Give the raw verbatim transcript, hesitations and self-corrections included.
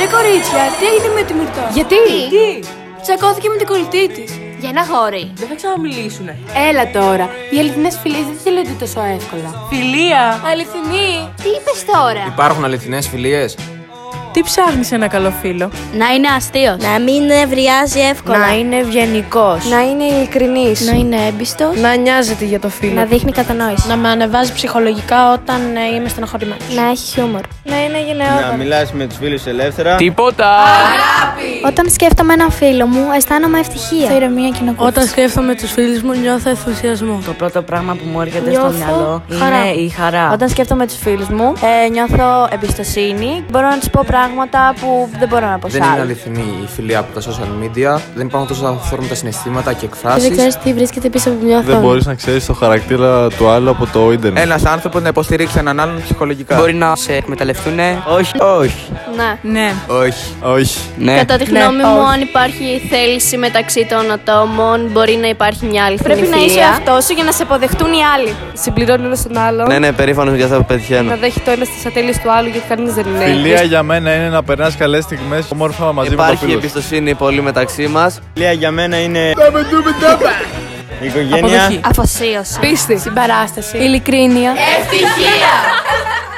Ρε κορίτσια, τι έγινε με τη Μυρτώ? Γιατί? Τι? Τσακώθηκε με την κολλητή της. Για ένα γόρι. Δεν θα ξαναμιλήσουνε. Έλα τώρα. Οι αληθινές φιλίες δεν τελειώνται τόσο εύκολα. Φιλία! Αληθινή. Τι είπες τώρα? Υπάρχουν αληθινές φιλίες? Τι ψάχνεις ένα καλό φίλο? Να είναι αστείος. Να μην νευριάζει εύκολα. Να είναι ευγενικός. Να είναι ειλικρινής. Να είναι έμπιστος. Να νοιάζεται για το φίλο. Να δείχνει κατανόηση. Να με ανεβάζει ψυχολογικά όταν ε, είμαι στεναχωρημένος. Να έχει χιούμορ. Να είναι γενναιόδωρο. Να μιλάς με τους φίλους ελεύθερα. Τίποτα! Όταν σκέφτομαι έναν φίλο μου, αισθάνομαι ευτυχία. Θα ηρεμία και να Όταν σκέφτομαι τους φίλους μου, νιώθω ενθουσιασμό. Το πρώτο πράγμα που μου έρχεται Νιώθω στο μυαλό χαρά. είναι η χαρά. Όταν σκέφτομαι τους φίλους μου, ε, νιώθω εμπιστοσύνη. Μπορώ να τους πω πράγματα που δεν μπορώ να πω σε Δεν είναι άλλους. αληθινή η φιλία από τα social media. Δεν υπάρχουν τόσο αυθόρμητα συναισθήματα και Και εκφράσεις. δεν ξέρεις τι βρίσκεται πίσω από μια οθόνη. Δεν μπορείς να ξέρεις το χαρακτήρα του άλλου από το ίντερνετ. Ένας άνθρωπος να υποστηρίξει έναν άλλον ψυχολογικά. Μπορεί να σε εκμεταλλευτούνε. Όχι, όχι. Ναι. Ναι. Όχι. Όχι. Ναι. Κατά τη Ναι. γνώμη μου, Όχι. αν υπάρχει θέληση μεταξύ των ατόμων, μπορεί να υπάρχει μια άλλη Πρέπει να είσαι αυτό σου για να σε αποδεχτούν οι άλλοι. Συμπληρώνει ένα τον άλλο. Ναι, ναι, περήφανος για αυτά που πετυχαίνω. Να δέχει το ένα στις ατέλειες του άλλου, γιατί κανείς δεν είναι. Φιλία για μένα είναι να περνάς καλές στιγμές όμορφα μαζί με το φίλο σου. εμπιστοσύνη πολύ μεταξύ μας. Φιλία για μένα είναι η οικογένεια. Αποδοχή. αφοσίωση. Πίστη. Συμπαράσταση. Ειλικρίνεια. Ευτυχία!